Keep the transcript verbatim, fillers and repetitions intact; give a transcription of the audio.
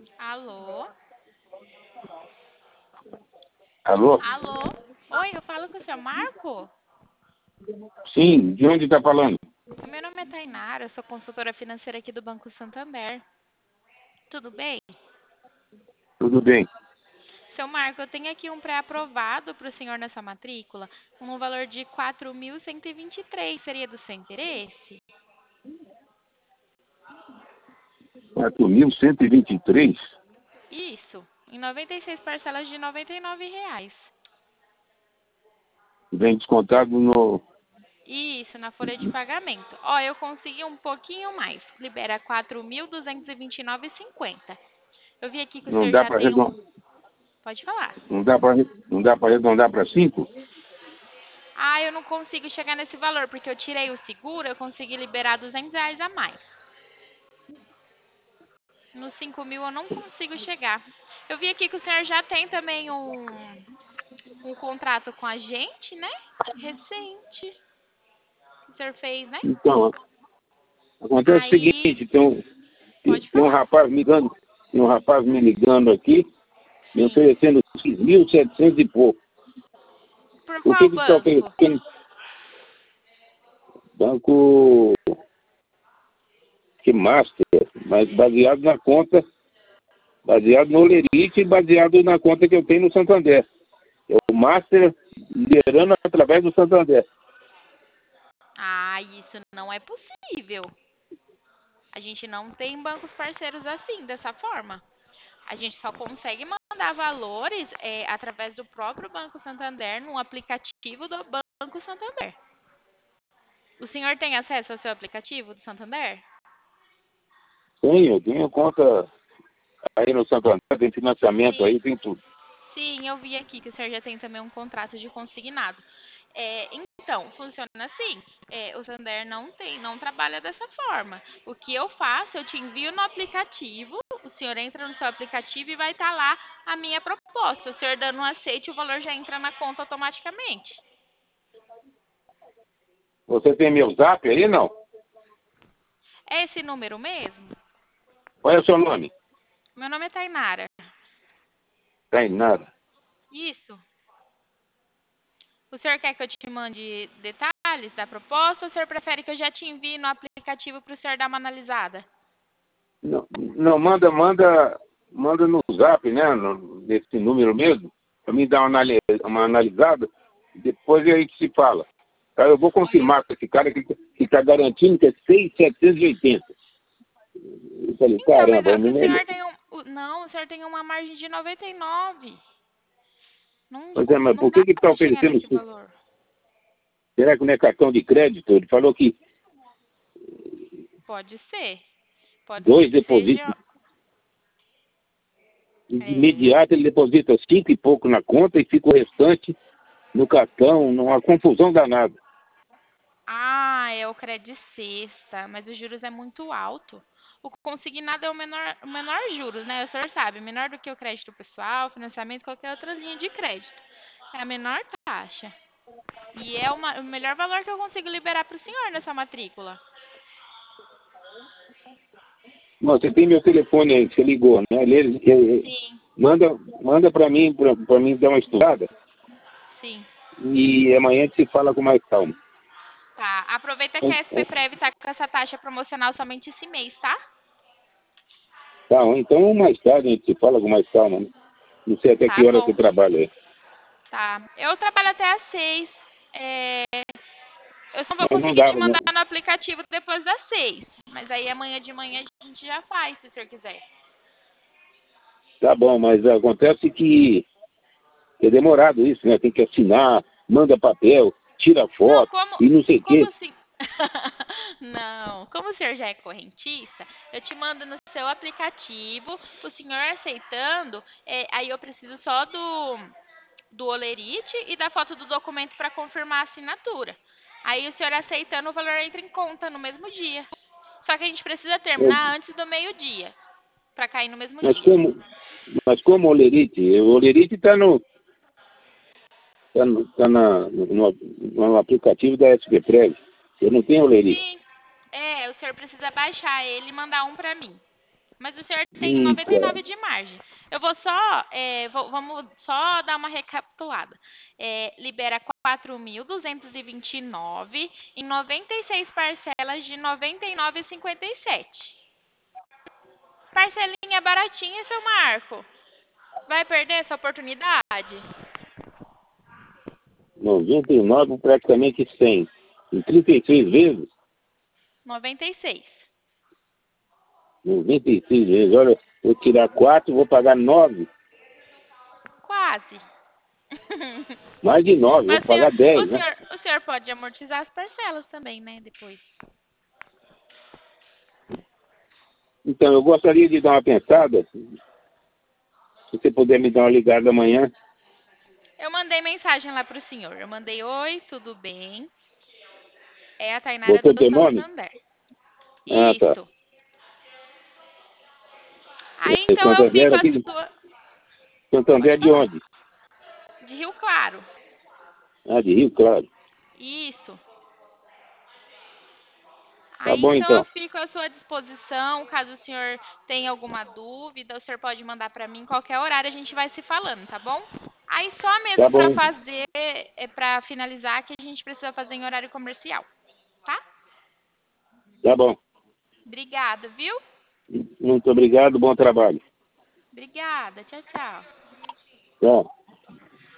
Alô? Alô? Alô? Oi, eu falo com o seu Marco? Sim, de onde está falando? O meu nome é Tainara, eu sou consultora financeira aqui do Banco Santander. Tudo bem? Tudo bem. Seu Marco, eu tenho aqui um pré-aprovado para o senhor nessa matrícula, com um valor de quatro mil cento e vinte e três. Seria do seu interesse? quatro mil cento e vinte e três? Isso, em noventa e seis parcelas de noventa e nove reais. Vem descontado no... Isso, na folha de pagamento. Ó, eu consegui um pouquinho mais. Libera quatro mil duzentos e vinte e nove reais e cinquenta centavos. Eu vi aqui que o Não senhor dá já para tem um... arredondar, Pode falar. não dá para não dá para arredondar para cinco? Ah, eu não consigo chegar nesse valor, porque eu tirei o seguro, eu consegui liberar duzentos reais a mais. Nos cinco mil eu não consigo chegar. Eu vi aqui que o senhor já tem também um, um contrato com a gente, né? Recente. Que o senhor fez, né? Então, acontece o Aí, seguinte, tem um, pode tem um falar. rapaz me ligando, tem um rapaz me ligando aqui, me Sim. oferecendo seis mil e setecentos e pouco. Por O que qual que está banco? oferecendo? Banco que Master, mas baseado na conta, baseado no Olerite e baseado na conta que eu tenho no Santander. É o Master liderando através do Santander. Ah, isso não é possível. A gente não tem bancos parceiros assim, dessa forma. A gente só consegue mandar valores é, através do próprio Banco Santander, no aplicativo do Banco Santander. O senhor tem acesso ao seu aplicativo do Santander? Tenho, tenho conta aí no Santander, tem financiamento Sim. aí, tem tudo. Sim, eu vi aqui que o senhor já tem também um contrato de consignado. É, então, funciona assim. É, o Santander não tem, não trabalha dessa forma. O que eu faço, eu te envio no aplicativo, o senhor entra no seu aplicativo e vai estar lá a minha proposta. O senhor dando um aceite, o valor já entra na conta automaticamente. Você tem meu zap aí, não? É esse número mesmo? Qual é o seu nome? Meu nome é Tainara. Tem nada. Isso. O senhor quer que eu te mande detalhes da proposta ou o senhor prefere que eu já te envie no aplicativo para o senhor dar uma analisada? Não, não, manda, manda, manda no zap, né? No, nesse número mesmo, para mim dar uma, anali- uma analisada, depois a gente se fala. Tá, eu vou Olha, confirmar com esse cara que está garantindo que é seis mil setecentos e oitenta. Eu falei, então, mas caramba, ó, o que o menino. senhor tem um. o- Não, o senhor tem uma margem de noventa e nove. Não, Pois é, mas não por dá que que está para chegar oferecendo? nesse valor. Será que não é cartão de crédito? Ele falou que Pode ser. Pode ser dois que depositos, seja. de É... imediato ele deposita cinco e pouco na conta e fica o restante no cartão, numa confusão danada. Ah, é o crédito sexta, mas os juros é muito alto. O consignado é o menor, o menor juros, né? O senhor sabe, menor do que o crédito pessoal, financiamento, qualquer outra linha de crédito. É a menor taxa. E é uma- o melhor valor que eu consigo liberar para o senhor nessa matrícula. Não, você tem meu telefone aí, que você ligou, né? Ele, ele- ele- Sim, manda manda para mim, para mim dar uma estudada, sim. e amanhã a gente se fala com mais calma. Tá. Aproveita que a S P Prev tá com essa taxa promocional somente esse mês, tá? Tá, então mais tarde a gente se fala com mais calma, né? Não sei até Tá que hora você bom. trabalha aí. Tá. Eu trabalho até às seis. É, eu só vou Mas não conseguir dá, te não. mandar no aplicativo depois das seis. Mas aí amanhã de manhã a gente já faz, se o senhor quiser. Tá bom, mas acontece que é demorado isso, né? Tem que assinar, manda papel, tira Não, foto como, e não sei o como quê. assim? Não, como o senhor já é correntista, eu te mando no seu aplicativo, o senhor aceitando, é, aí eu preciso só do, do olerite e da foto do documento para confirmar a assinatura. Aí o senhor aceitando, o valor entra em conta no mesmo dia. Só que a gente precisa É, terminar antes do meio-dia, para cair no mesmo mas dia. como, mas como o Olerite? O Olerite está no, tá no, tá na, no, no aplicativo da S P Prev. Eu não tenho Olerite. Sim, é, o senhor precisa baixar ele e mandar um para mim. Mas o senhor tem Ih, noventa e cara. nove de margem. Eu vou só, é, vou- vamos só dar uma recapitulada. É, libera quatro mil duzentos e vinte e nove em noventa e seis parcelas de noventa e nove vírgula cinquenta e sete. Parcelinha baratinha, seu Marco. Vai perder essa oportunidade? noventa e nove praticamente cem. Em trinta e seis vezes? noventa e seis. noventa e seis vezes. Olha, vou tirar quatro, vou pagar nove. Quase. Mais de nove, vou Mas o senhor, pagar o dez, né? senhor, o senhor pode amortizar as parcelas também, né? Depois. Então, eu gostaria de dar uma pensada. Se você puder me dar uma ligada amanhã. Eu mandei mensagem lá pro senhor. Eu mandei, oi, tudo bem? É a Tainara Botou do teu nome? Santander. Ah, tá. Isso. Aí É então eu Santander fico a aqui de... sua. Santander Pode de falar. onde? De Rio Claro. Ah, de Rio Claro. Isso. Tá Aí bom, então eu então. fico à sua disposição. Caso o senhor tenha alguma dúvida, o senhor pode mandar para mim em qualquer horário, a gente vai se falando, tá bom? Aí só Tá mesmo para bom. fazer, é para finalizar que a gente precisa fazer em horário comercial, tá? Tá bom. Obrigada, viu? Muito obrigado, bom trabalho. Obrigada. Tchau, tchau. Tchau.